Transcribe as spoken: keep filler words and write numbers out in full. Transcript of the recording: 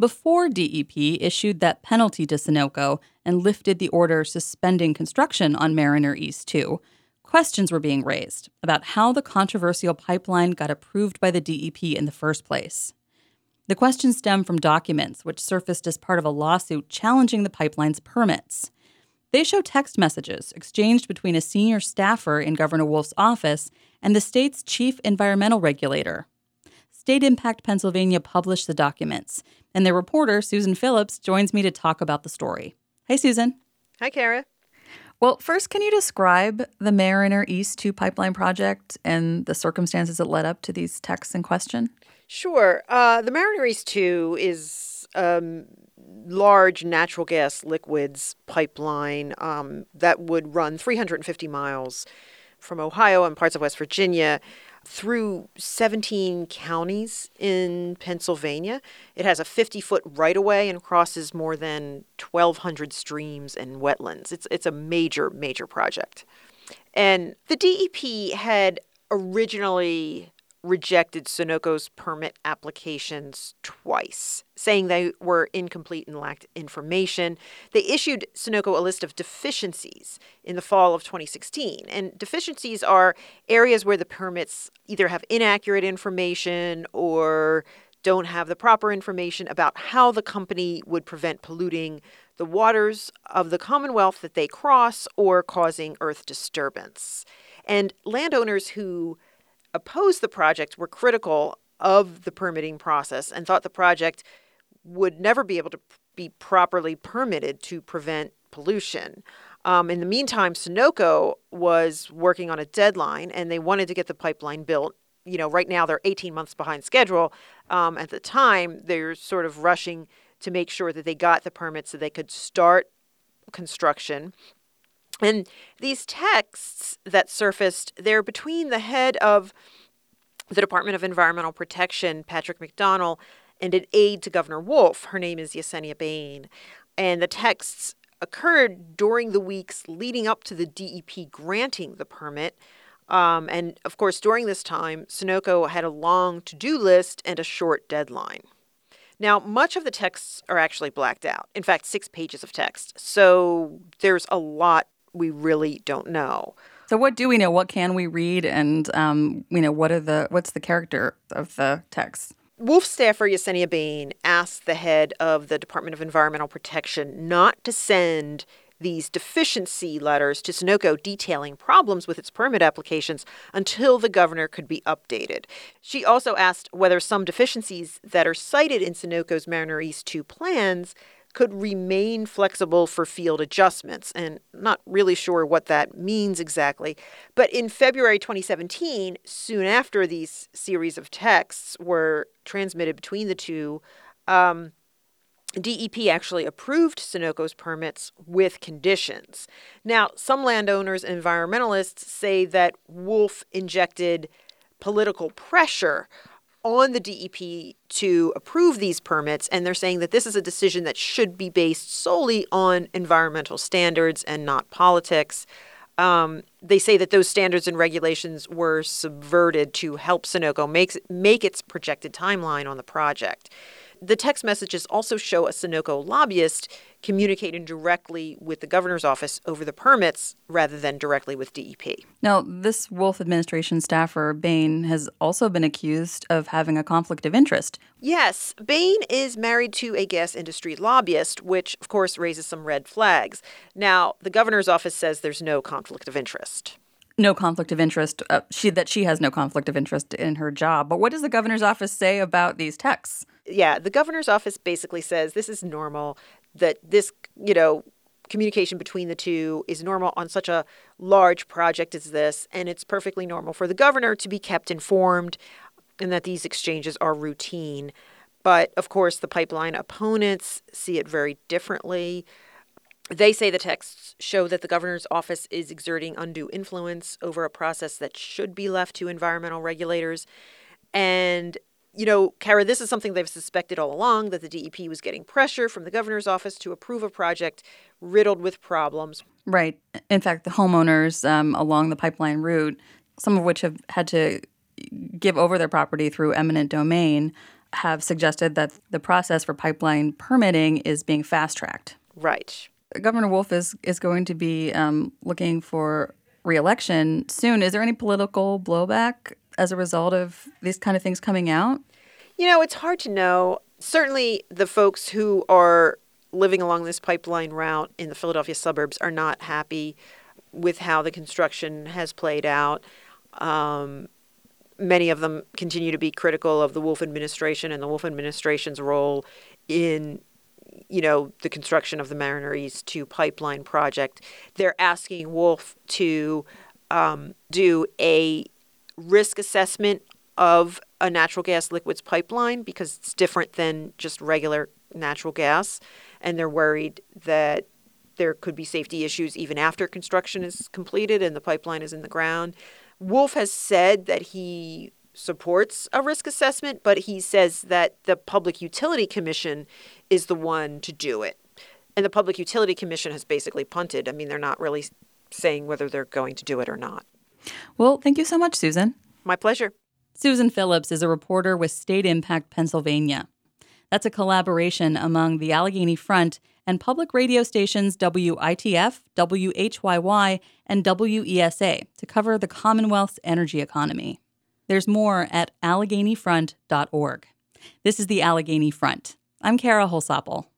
before D E P issued that penalty to Sunoco and lifted the order suspending construction on Mariner East two, questions were being raised about how the controversial pipeline got approved by the D E P in the first place. The questions stem from documents which surfaced as part of a lawsuit challenging the pipeline's permits. They show text messages exchanged between a senior staffer in Governor Wolf's office and the state's chief environmental regulator. State Impact Pennsylvania published the documents, and their reporter, Susan Phillips, joins me to talk about the story. Hey, Susan. Hi, Kara. Well, first, can you describe the Mariner East two pipeline project and the circumstances that led up to these texts in question? Sure. Uh, the Mariner East two is a um, large natural gas liquids pipeline um, that would run three hundred fifty miles from Ohio and parts of West Virginia through seventeen counties in Pennsylvania. It has a fifty-foot right-of-way and crosses more than twelve hundred streams and wetlands. It's it's a major, major project. And the D E P had originally rejected Sunoco's permit applications twice, saying they were incomplete and lacked information. They issued Sunoco a list of deficiencies in the fall of twenty sixteen. And deficiencies are areas where the permits either have inaccurate information or don't have the proper information about how the company would prevent polluting the waters of the Commonwealth that they cross or causing earth disturbance. And landowners who opposed the project were critical of the permitting process and thought the project would never be able to be properly permitted to prevent pollution. Um, in the meantime, Sunoco was working on a deadline and they wanted to get the pipeline built. You know, right now they're eighteen months behind schedule. Um, at the time, they're sort of rushing to make sure that they got the permits so they could start construction. And these texts that surfaced, they're between the head of the Department of Environmental Protection, Patrick McDonnell, and an aide to Governor Wolf. Her name is Yesenia Bain. And the texts occurred during the weeks leading up to the D E P granting the permit. Um, and, of course, during this time, Sunoco had a long to-do list and a short deadline. Now, much of the texts are actually blacked out. In fact, six pages of text. So there's a lot we really don't know. So what do we know? What can we read? And, um, you know, what are the what's the character of the text? Wolf staffer Yesenia Bain asked the head of the Department of Environmental Protection not to send these deficiency letters to Sunoco detailing problems with its permit applications until the governor could be updated. She also asked whether some deficiencies that are cited in Sunoco's Mariner East two plans could remain flexible for field adjustments, and not really sure what that means exactly. But in February twenty seventeen, soon after these series of texts were transmitted between the two, um, D E P actually approved Sunoco's permits with conditions. Now, some landowners and environmentalists say that Wolf injected political pressure on the D E P to approve these permits, and they're saying that this is a decision that should be based solely on environmental standards and not politics. Um, they say that those standards and regulations were subverted to help Sunoco make, make its projected timeline on the project. The text messages also show a Sunoco lobbyist communicating directly with the governor's office over the permits rather than directly with D E P. Now, this Wolf administration staffer, Bain, has also been accused of having a conflict of interest. Yes, Bain is married to a gas industry lobbyist, which, of course, raises some red flags. Now, the governor's office says there's no conflict of interest. No conflict of interest, uh, she, that she has no conflict of interest in her job. But what does the governor's office say about these texts? Yeah, the governor's office basically says this is normal, that this, you know, communication between the two is normal on such a large project as this, and it's perfectly normal for the governor to be kept informed and that these exchanges are routine. But, of course, the pipeline opponents see it very differently. They say the texts show that the governor's office is exerting undue influence over a process that should be left to environmental regulators. And You know, Kara, this is something they've suspected all along, that the D E P was getting pressure from the governor's office to approve a project riddled with problems. Right. In fact, the homeowners um, along the pipeline route, some of which have had to give over their property through eminent domain, have suggested that the process for pipeline permitting is being fast-tracked. Right. Governor Wolf is, is going to be um, looking for re-election soon. Is there any political blowback as a result of these kind of things coming out? You know, it's hard to know. Certainly the folks who are living along this pipeline route in the Philadelphia suburbs are not happy with how the construction has played out. Um, many of them continue to be critical of the Wolf administration and the Wolf administration's role in, you know, the construction of the Mariner East two pipeline project. They're asking Wolf to um, do a risk assessment of a natural gas liquids pipeline because it's different than just regular natural gas. And they're worried that there could be safety issues even after construction is completed and the pipeline is in the ground. Wolf has said that he supports a risk assessment, but he says that the Public Utility Commission is the one to do it. And the Public Utility Commission has basically punted. I mean, they're not really saying whether they're going to do it or not. Well, thank you so much, Susan. My pleasure. Susan Phillips is a reporter with State Impact Pennsylvania. That's a collaboration among the Allegheny Front and public radio stations W I T F, W H Y Y, and W E S A to cover the Commonwealth's energy economy. There's more at allegheny front dot org. This is the Allegheny Front. I'm Kara Holsopple.